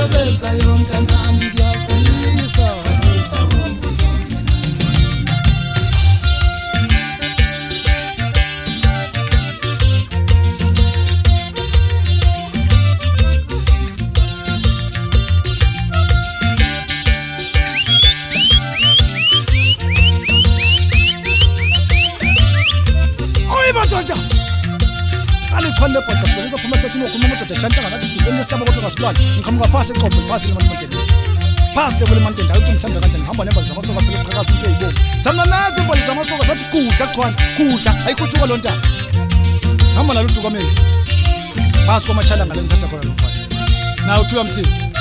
sebeza yomntanami ngiyazisa madoda alikhona lebhoda sibonisa phuma tatini okhuluma madoda shanta ngathi sidubeni lesitshaba kodwa ngasibali ngiqhamuka phasi eqobo phasi lemanti phasi lemanti uthi mhlambe kanti ngihamba nembazi zamasoka phela uqhakaza into eyibomvu zamamaza imbazi zamasoka sathi kudla qhwana kudla ayikhutshuka lo ntanga hamba nalo duka mezi phasi kwamachala ngale ngithatha khona lo mfana na uthi uyamsiza